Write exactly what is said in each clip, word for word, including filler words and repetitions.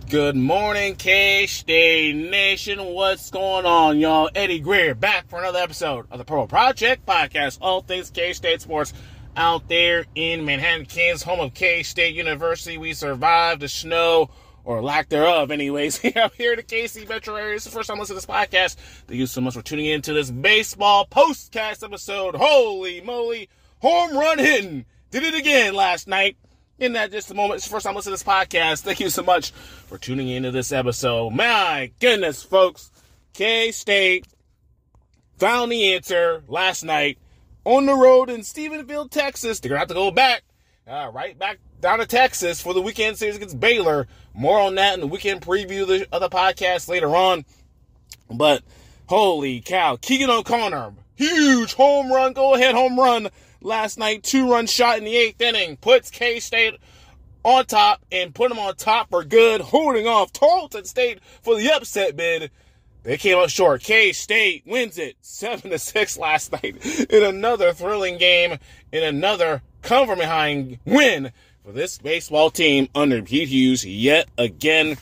Good morning, K-State Nation. What's going on, y'all? Eddie Greer back for another episode of the Pro Project Podcast. All things K-State sports out there in Manhattan, Kansas, home of K-State University. We survived the snow, or lack thereof, anyways. I'm here in the K C metro area. This is the first time listening to this podcast. Thank you so much for tuning in to this baseball postcast episode. Holy moly, home run hitting. Did it again last night. In that just a moment, it's the first time listening to this podcast. Thank you so much for tuning into this episode. My goodness, folks. K-State found the answer last night on the road in Stephenville, Texas. They're going to have to go back, uh, right back down to Texas for the weekend series against Baylor. More on that in the weekend preview of the, of the podcast later on. But holy cow, Keegan O'Connor, huge home run, go-ahead home run last night, two-run shot in the eighth inning, puts K-State on top and put them on top for good, holding off Tarleton State for the upset bid. They came up short. K-State wins it seven to six last night in another thrilling game, in another come-from-behind win for this baseball team under Pete Hughes yet again.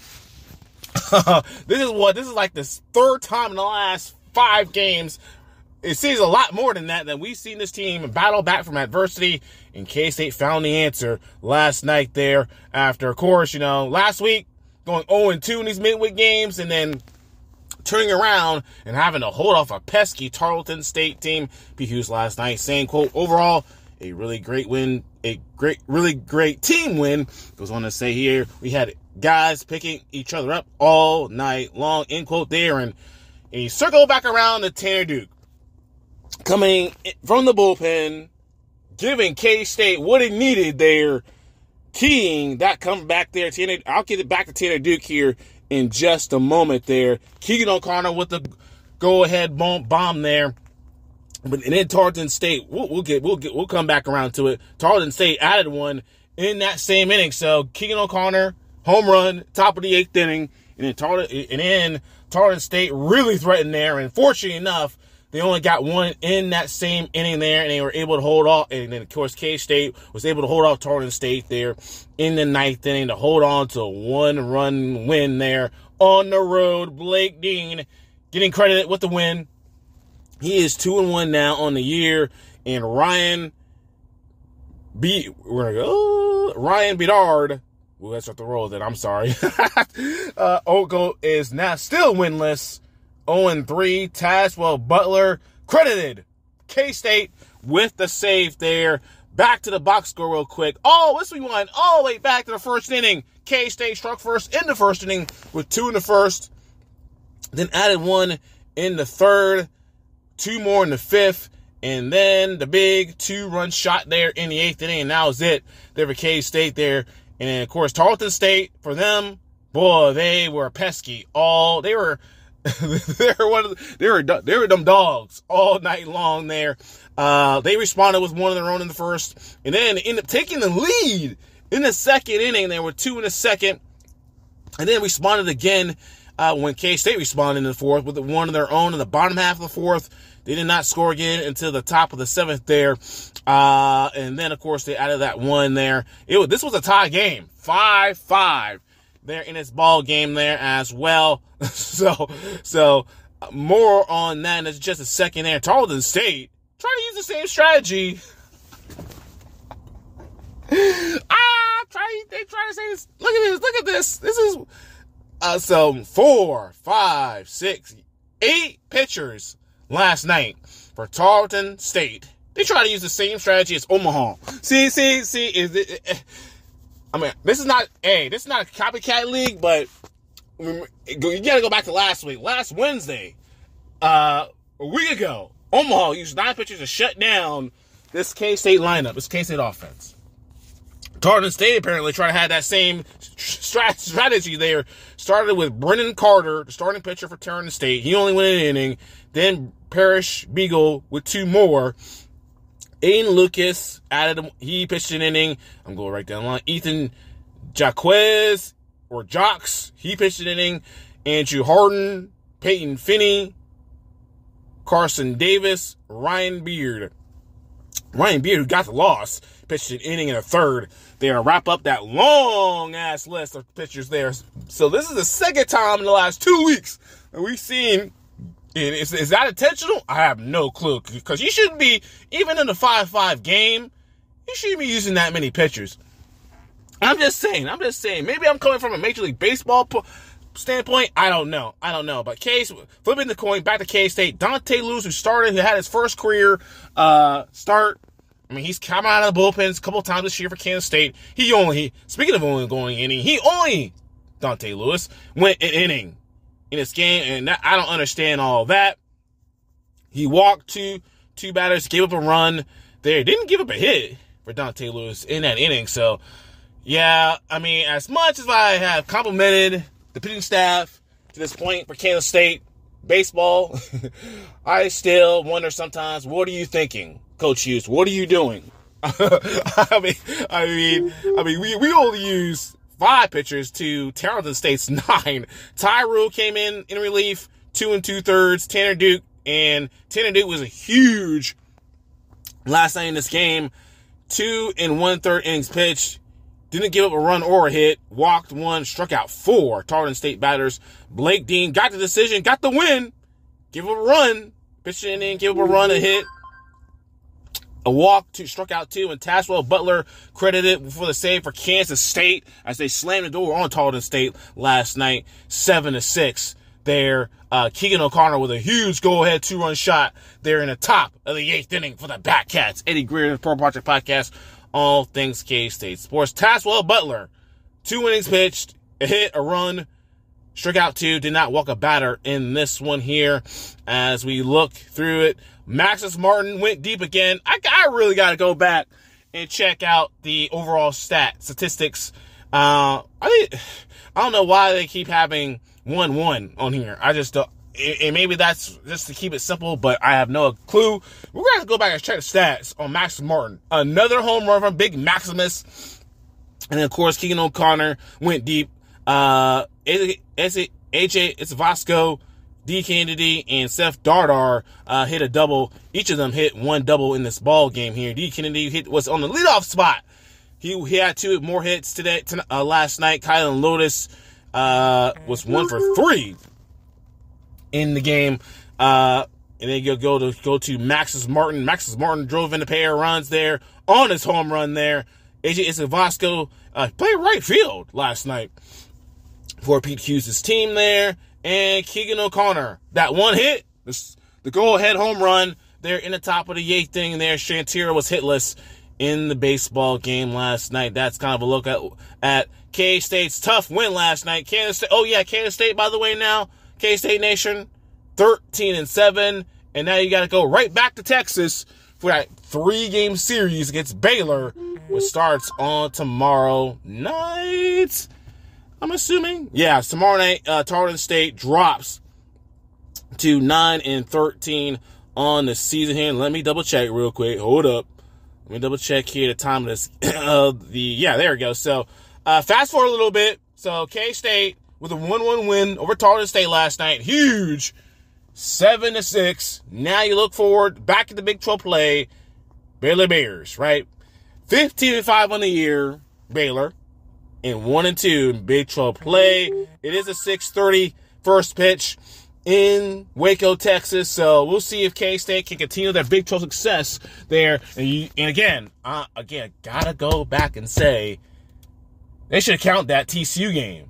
This is what, this is like the third time in the last five games. It seems a lot more than that, that we've seen this team battle back from adversity, and K-State found the answer last night there after, of course, you know, last week going oh and two in these midweek games and then turning around and having to hold off a pesky Tarleton State team. Pete Hughes last night saying, quote, overall, a really great win, a great, really great team win. Goes on to say here, we had guys picking each other up all night long, end quote there, and, and he circled back around to Tanner Duke, coming from the bullpen, giving K-State what it needed there, keying that comeback there. Tanner, I'll get it back to Tanner Duke here in just a moment there. Keegan O'Connor with the go-ahead bomb, bomb there. But and then Tarleton State, we'll, we'll get, we'll get, we'll come back around to it. Tarleton State added one in that same inning. So Keegan O'Connor, home run, top of the eighth inning, and then Tarleton, and then Tarleton State really threatened there. And fortunately enough, they only got one in that same inning there, and they were able to hold off. And then, of course, K-State was able to hold off Tarleton State there in the ninth inning to hold on to a one-run win there on the road. Blake Dean getting credited with the win. He is two and one now on the year, and Ryan B. We're gonna go Ryan Bedard. Well, let's start the roll. Then I'm sorry. uh, Oko is now still winless. oh and three, Tazewell Butler credited K-State with the save there. Back to the box score real quick. Oh, what's we won? All the way back to the first inning. K-State struck first in the first inning with two in the first. Then added one in the third, two more in the fifth, and then the big two-run shot there in the eighth inning, and that was it there for K-State there. And then, of course, Tarleton State, for them, boy, they were pesky. All, they were... they were one of the, they were they were them dogs all night long there. Uh, they responded with one of their own in the first, and then ended up taking the lead in the second inning. There were two in the second, and then responded again uh, when K-State responded in the fourth with one of their own in the bottom half of the fourth. They did not score again until the top of the seventh there, uh, and then of course they added that one there. It was, this was a tie game, five five. There in this ball game there as well. so, so more on that. And it's just a second there. Tarleton State trying to use the same strategy. ah, try. They try to say this. Look at this. Look at this. This is uh, so four, five, six, eight pitchers last night for Tarleton State. They try to use the same strategy as Omaha. See, see, see. Is it? it I mean, this is not, hey, this is not a copycat league, but you got to go back to last week. Last Wednesday, uh, a week ago, Omaha used nine pitchers to shut down this K-State lineup, this K-State offense. Tarleton State apparently tried to have that same strategy there. Started with Brennan Carter, the starting pitcher for Tarleton State. He only went an inning. Then Parrish Beagle with two more. Aiden Lucas added, he pitched an inning. I'm going right down the line. Ethan Jaquez, or Jocks, he pitched an inning. Andrew Harden, Peyton Finney, Carson Davis, Ryan Beard. Ryan Beard, who got the loss, pitched an inning in a third there to wrap up that long-ass list of pitchers there. So this is the second time in the last two weeks that we've seen. And is, is that intentional? I have no clue. Because you shouldn't be, even in the five five game, you shouldn't be using that many pitchers. I'm just saying. I'm just saying. Maybe I'm coming from a Major League Baseball po- standpoint. I don't know. I don't know. But Case, flipping the coin, back to K-State. Dante Lewis, who started, who had his first career uh, start. I mean, he's come out of the bullpens a couple times this year for Kansas State. He only, speaking of only going inning, he only, Dante Lewis, went an inning in this game. And that, I don't understand all that. He walked two, two batters, gave up a run there. Didn't give up a hit for Dante Lewis in that inning. So, yeah, I mean, as much as I have complimented the pitching staff to this point for Kansas State baseball, I still wonder sometimes, what are you thinking, Coach Hughes? What are you doing? I mean, I mean, I mean, we, we only use five pitchers to Tarleton State's nine. Tyrell came in in relief, two and two thirds. Tanner Duke, and Tanner Duke was a huge last night in this game. Two and one third innings pitched. Didn't give up a run or a hit. Walked one, struck out four Tarleton State batters. Blake Dean got the decision, got the win. Give up a run. Pitched in and give up a run, a hit. A walk, two, struck out two, and Taswell Butler credited for the save for Kansas State as they slammed the door on Tarleton State last night, seven to six. There, uh, Keegan O'Connor with a huge go-ahead two-run shot there in the top of the eighth inning for the Batcats. Eddie Greer, Pro Project Podcast, all things K-State sports. Taswell Butler, two innings pitched, a hit, a run, struck out two, did not walk a batter in this one here. As we look through it, Maxis Martin went deep again. I, I really got to go back and check out the overall stat statistics. Uh, I I don't know why they keep having one one on here. I just don't. And maybe that's just to keep it simple, but I have no clue. We're going to have to go back and check the stats on Max Martin. Another home run from Big Maximus. And then, of course, Keegan O'Connor went deep. Uh, A J Isvasco, D. Kennedy, and Seth Dardar uh, hit a double. Each of them hit one double in this ball game here. D. Kennedy hit was on the leadoff spot. He, he had two more hits today tonight, uh, last night. Kylan Lotus uh, was one for three in the game. Uh, and then you go to go to Maxis Martin. Maxis Martin drove in a pair of runs there on his home run there. A J Isvasco uh, played right field last night for Pete Hughes' team there. And Keegan O'Connor, that one hit, the, the go-ahead home run there in the top of the eighth inning there. Shantira was hitless in the baseball game last night. That's kind of a look at, at K-State's tough win last night. Kansas State, oh yeah, Kansas State, by the way, now, K-State Nation, thirteen and seven. And now you got to go right back to Texas for that three-game series against Baylor, which starts on tomorrow night. I'm assuming. Yeah, tomorrow night, uh, Tarleton State drops to nine and thirteen on the season here. Let me double check real quick. Hold up. Let me double check here the time of this. Uh, the yeah, there we go. So, uh, fast forward a little bit. So, K-State with a one one win over Tarleton State last night. Huge. seven to six. Now you look forward back at the Big twelve play. Baylor Bears, right? fifteen and five on the year. Baylor. And one and two in Big twelve play. It is a six thirty first pitch in Waco, Texas. So we'll see if K-State can continue their Big twelve success there. And, you, and again, uh, again, gotta go back and say they should count that T C U game.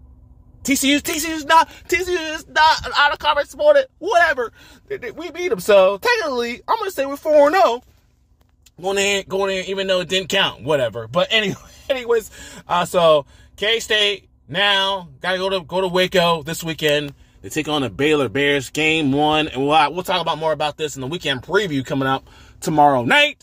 T C U, T C U is not, T C U is not an out of conference supported. Whatever, we beat them. So technically, I'm gonna say we're four and zero. Going in, going in, even though it didn't count. Whatever. But anyway. Anyways, uh, so K-State now got to go to go to Waco this weekend. They take on the Baylor Bears, game one, and we'll we'll talk about more about this in the weekend preview coming up tomorrow night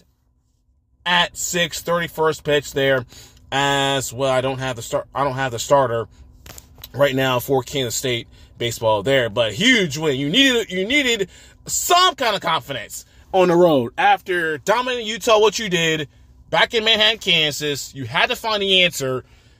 at six thirty. First pitch there, as well. I don't have the start. I don't have the starter right now for Kansas State baseball there, but huge win. You needed you needed some kind of confidence on the road after dominating Utah. What you did. Back in Manhattan, Kansas, you had to find the answer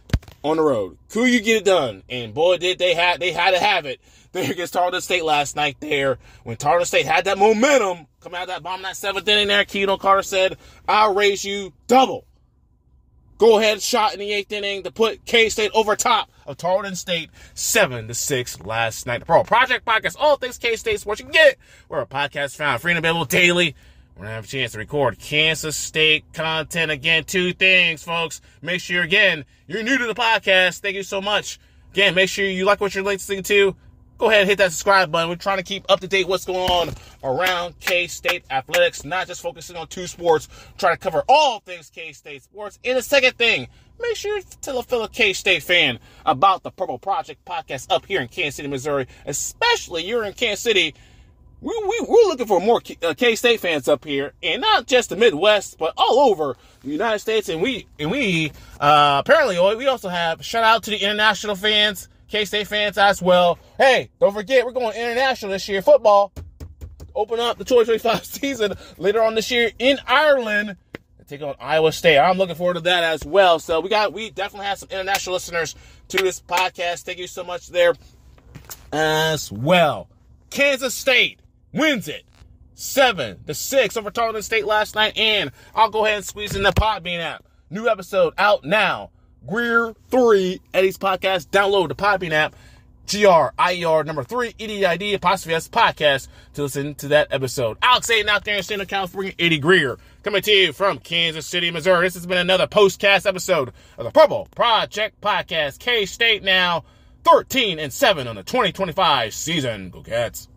on the road. Could you get it done? And boy, did they had they had to have it there against Tarleton State last night there. When Tarleton State had that momentum coming out of that bomb in that seventh inning there, Keaton Carter said, I'll raise you double. Go ahead shot in the eighth inning to put K-State over top of Tarleton State seven to six last night. The Pro Project Podcast, all things K-State sports. You can get it. We're a podcast found free and available daily. We're going to have a chance to record Kansas State content again. Two things, folks. Make sure, again, you're new to the podcast. Thank you so much. Again, make sure you like what you're listening to. Go ahead and hit that subscribe button. We're trying to keep up to date what's going on around K-State athletics, not just focusing on two sports. Try to cover all things K-State sports. And the second thing, make sure you tell a fellow K-State fan about the Purple Project podcast up here in Kansas City, Missouri. Especially you're in Kansas City. We, we, we're looking for more K-State fans up here, and not just the Midwest, but all over the United States. And we, and we uh, apparently, we also have, shout out to the international fans, K-State fans as well. Hey, don't forget, we're going international this year. Football. Open up the twenty twenty-five season later on this year in Ireland. Take on Iowa State. I'm looking forward to that as well. So we got, we definitely have some international listeners to this podcast. Thank you so much there as well. Kansas State wins it seven to six over Tarleton State last night. And I'll go ahead and squeeze in the Podbean app. New episode out now. Greer three, Eddie's podcast. Download the Podbean app. G R I E R number three, E D I D apostrophe S podcast to listen to that episode. Alex Aiden out there in Santa California, Eddie Greer, coming to you from Kansas City, Missouri. This has been another postcast episode of the Purple Project Podcast. K-State now thirteen and seven on the twenty twenty-five season. Go Cats.